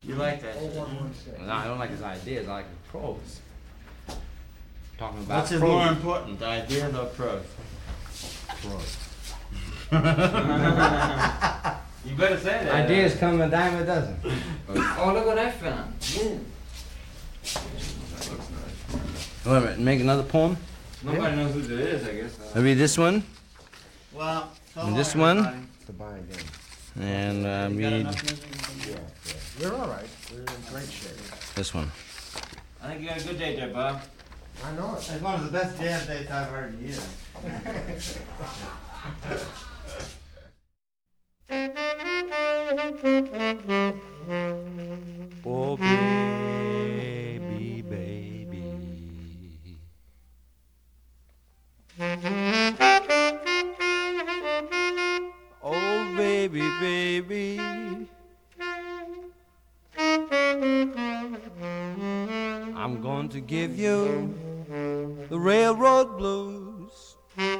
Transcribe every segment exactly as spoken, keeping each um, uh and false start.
You like that? oh one one six. No, I don't like his ideas. I like his prose. Talking about Which is prose. more important, the ideas or prose? Prose. You better say that. Ideas come a dime a dozen. Oh, look what I found. Yeah. Wait a minute, make another poem? Nobody knows who it is, I guess. Uh, Maybe this one, well, so And this long, one? everybody. To buy again. and uh, You got read enough misery? Yeah, yeah. We're all right. We're in great shape. this one. I think you had a good day there, Bob. I know it. That's one of the best jam dates I've heard in years. Oh, baby, baby. Oh, baby, baby. I'm going to give you the railroad blues.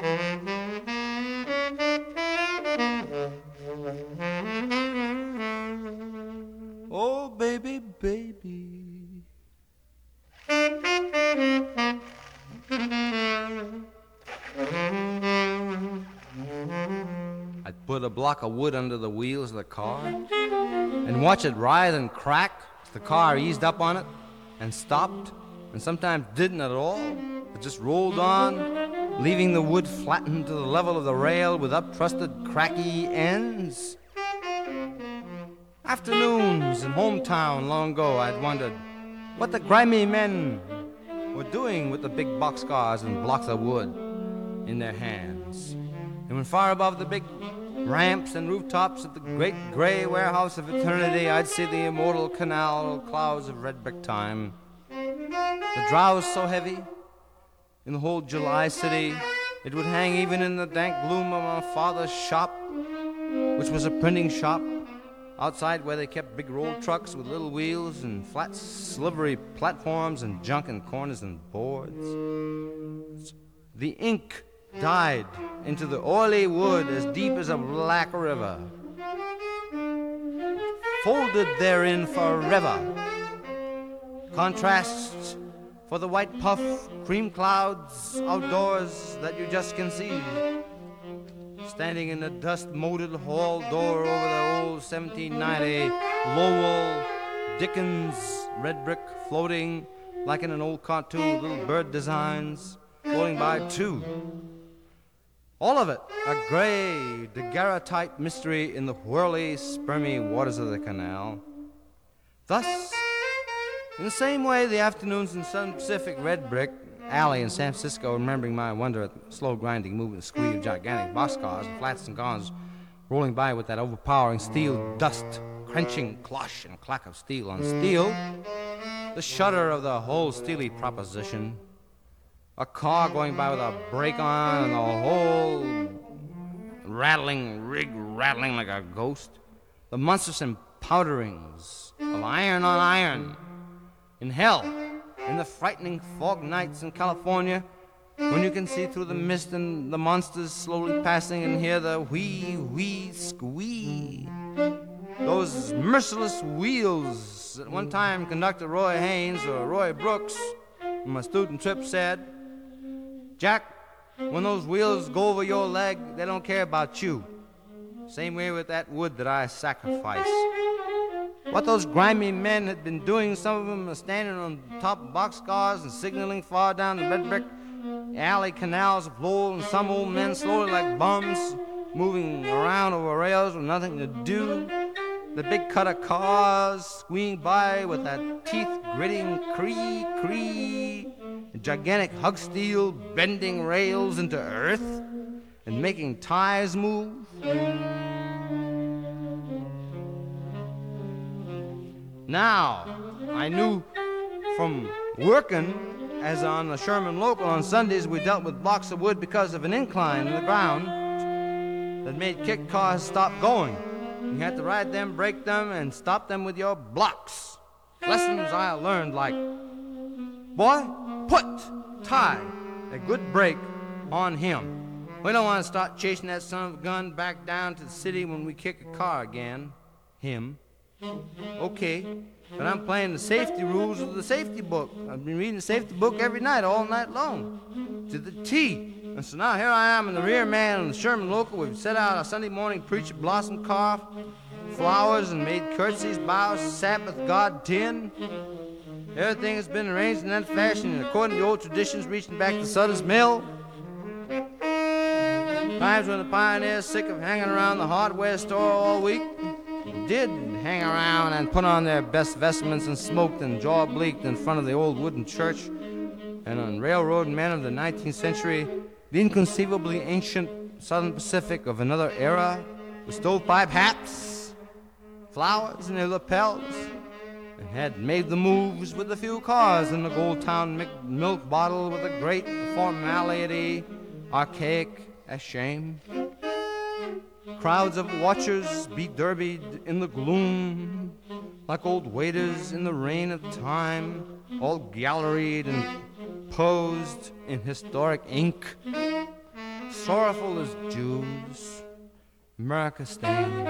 Oh, baby, baby. I'd put a block of wood under the wheels of the car and watch it writhe and crack. The car eased up on it and stopped, and sometimes didn't at all, but just rolled on, leaving the wood flattened to the level of the rail with up-thrusted, cracky ends. Afternoons in hometown long ago, I'd wondered what the grimy men were doing with the big boxcars and blocks of wood in their hands. And when far above the big ramps and rooftops of the great gray warehouse of eternity, I'd see the immortal canal clouds of red brick time. The drowse so heavy in the whole July city, it would hang even in the dank gloom of my father's shop, which was a printing shop, outside where they kept big roll trucks with little wheels and flat slivery platforms and junk in corners and boards. The ink died into the oily wood as deep as a black river, folded therein forever. Contrasts for the white puff cream clouds outdoors that you just can see, standing in the dust-molded hall door over the old seventeen ninety Lowell Dickens red brick floating like in an old cartoon, little bird designs floating by too. All of it a gray, daguerreotype mystery in the whirly, spermy waters of the canal. Thus, in the same way, the afternoons in Sun Pacific red brick alley in San Francisco, remembering my wonder at the slow grinding movement and squeal of gigantic boxcars and flats and cars rolling by with that overpowering steel dust, crunching closh and clack of steel on steel, the shudder of the whole steely proposition, a car going by with a brake on and the whole rattling rig rattling like a ghost, the monstrous empowderings of iron on iron in hell, in the frightening fog nights in California, when you can see through the mist and the monsters slowly passing and hear the whee, whee, squee. Those merciless wheels that one time conductor Roy Haynes or Roy Brooks on my student trip said, "Jack, when those wheels go over your leg, they don't care about you. Same way with that wood that I sacrifice." What those grimy men had been doing, some of them standing on top of boxcars and signaling far down the red brick alley canals of Lowell, and some old men slowly like bums moving around over rails with nothing to do. The big cutter cars squeeing by with that teeth-gritting cree-cree, gigantic hug steel bending rails into earth and making tires move. Now, I knew from working as on the Sherman Local on Sundays, we dealt with blocks of wood because of an incline in the ground that made kick cars stop going. You had to ride them, break them, and stop them with your blocks. Lessons I learned like, boy, put, tie, a good brake on him. We don't want to start chasing that son of a gun back down to the city when we kick a car again. Him. Okay, but I'm playing the safety rules of the safety book. I've been reading the safety book every night, all night long, to the T. And so now here I am in the rear man on the Sherman Local. We've set out our Sunday morning preacher, blossom carved flowers and made curtsies, bows, Sabbath God tin. Everything has been arranged in that fashion, and according to the old traditions, reaching back to Sutter's Mill. Times when the pioneers, sick of hanging around the hardware store all week, did hang around and put on their best vestments and smoked and jaw bleaked in front of the old wooden church. And on railroad men of the nineteenth century, the inconceivably ancient Southern Pacific of another era, with stovepipe hats, flowers in their lapels, and had made the moves with a few cars in the Gold Town milk bottle with a great formality, archaic as shame. Crowds of watchers be derbied in the gloom, like old waiters in the rain of time, all galleried and posed in historic ink, sorrowful as Jews, America stained.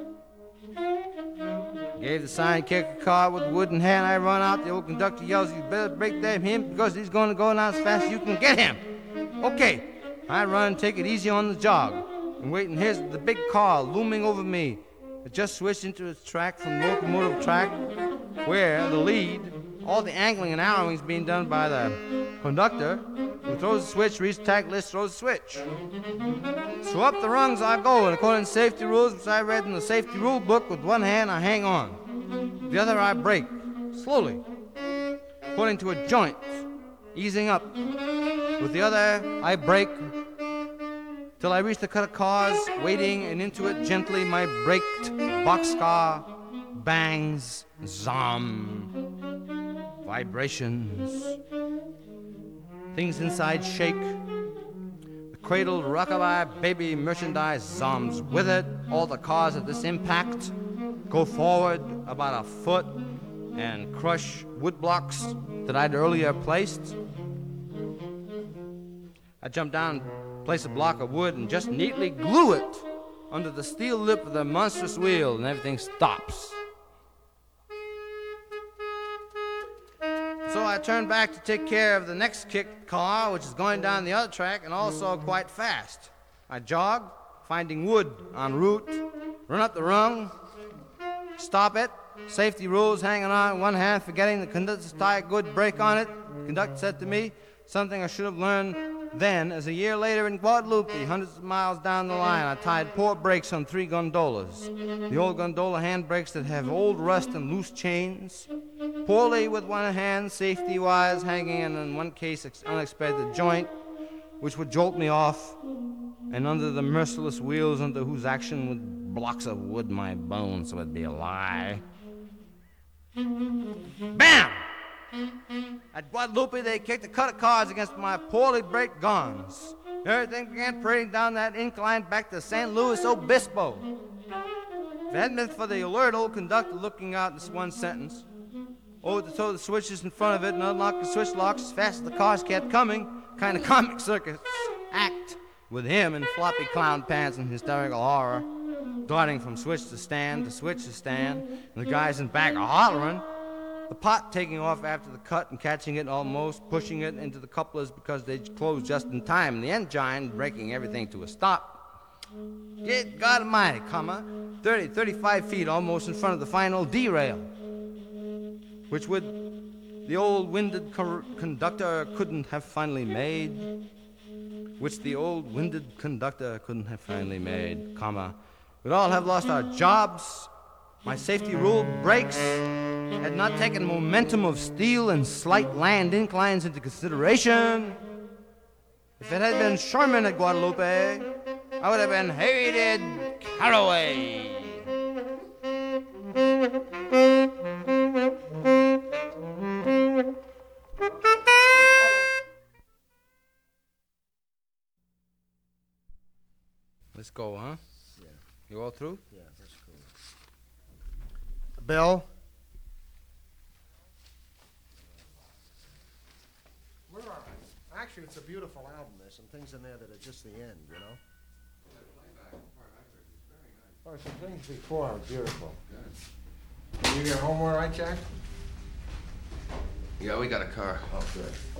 Gave the sign kick a car with wooden hand. I run out. The old conductor yells, "You better break that him because he's going to go now as fast as you can get him." Okay, I run, take it easy on the jog. And wait, and here's the big car looming over me. It just switched into its track from locomotive track, where the lead, all the angling and arrowing is being done by the conductor, who throws the switch, reads the tack list, throws the switch. So up the rungs I go, and according to safety rules, which I read in the safety rule book, with one hand I hang on. The other I break, slowly, according to a joint, easing up. With the other I break, till I reach the cut of cars, waiting, and into it gently my braked boxcar bangs, zom, vibrations. Things inside shake. The cradled rockabye baby merchandise zoms with it. All the cars at this impact go forward about a foot and crush wood blocks that I'd earlier placed. I jump down, place a block of wood, and just neatly glue it under the steel lip of the monstrous wheel, and everything stops. So I turn back to take care of the next kicked car, which is going down the other track and also quite fast. I jog, finding wood en route, run up the rung, stop it, safety rules hanging on in one hand, forgetting the conductor's tie a good brake on it. The conductor said to me something I should have learned then, as a year later in Guadalupe, hundreds of miles down the line, I tied poor brakes on three gondolas. The old gondola hand brakes that have old rust and loose chains. Poorly with one hand, safety wires hanging in, in one case, unexpected joint, which would jolt me off, and under the merciless wheels under whose action with blocks of wood my bones would be a lie. Bam! At Guadalupe, they kicked a cut of cars against my poorly braked guns. Everything began parading down that incline back to San Luis Obispo. If it hadn't been for the alert old conductor looking out in this one sentence, over to throw the switches in front of it and unlock the switch locks as fast as the cars kept coming, kind of comic circus act with him in floppy clown pants and hysterical horror, darting from switch to stand to switch to stand, and the guys in back are hollering. The pot taking off after the cut and catching it almost, pushing it into the couplers because they closed just in time, and the engine breaking everything to a stop. Good God Almighty, comma, thirty, thirty-five feet almost in front of the final derail, which would the old winded co- conductor couldn't have finally made, which the old winded conductor couldn't have finally made, comma, we'd all have lost our jobs. My safety rule brakes had not taken momentum of steel and slight land inclines into consideration. If it had been Sherman at Guadalupe, I would have been hated Caraway. Let's go, huh? Yeah. You all through? Yeah, that's cool. Bill? We're all right. Actually, it's a beautiful album. There's some things in there that are just the end, you know? Oh, some things before are beautiful. Did you get home all right, Jack? Yeah, we got a car. Oh, good.